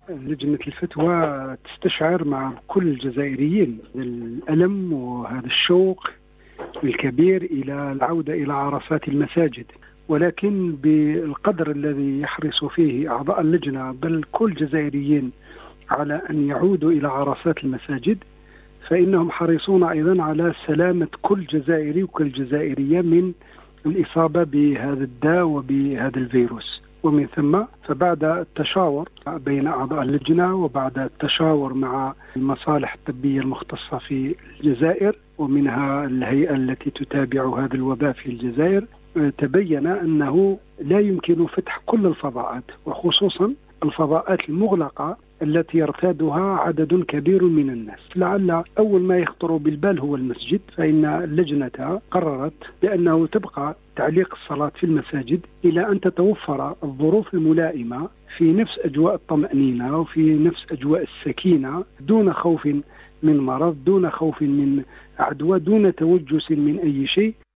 لجنة الفتوى تستشعر مع كل الجزائريين الألم وهذا الشوق الكبير إلى العودة إلى عرصات المساجد، ولكن بالقدر الذي يحرص فيه أعضاء اللجنة بل كل الجزائريين على أن يعودوا إلى عرصات المساجد، فإنهم حريصون أيضا على سلامة كل جزائري وكل جزائرية من الإصابة بهذا الداء وبهذا الفيروس. ومن ثم فبعد التشاور بين أعضاء اللجنة وبعد التشاور مع المصالح الطبية المختصة في الجزائر ومنها الهيئة التي تتابع هذا الوباء في الجزائر، تبين أنه لا يمكن فتح كل الفضاءات، وخصوصا الفضاءات المغلقة التي يرتادها عدد كبير من الناس. لعل أول ما يخطر بالبال هو المسجد، فإن اللجنة قررت بأنه تبقى تعليق الصلاة في المساجد إلى أن تتوفر الظروف الملائمة في نفس أجواء الطمأنينة وفي نفس أجواء السكينة، دون خوف من مرض، دون خوف من عدوى، دون توجس من أي شيء.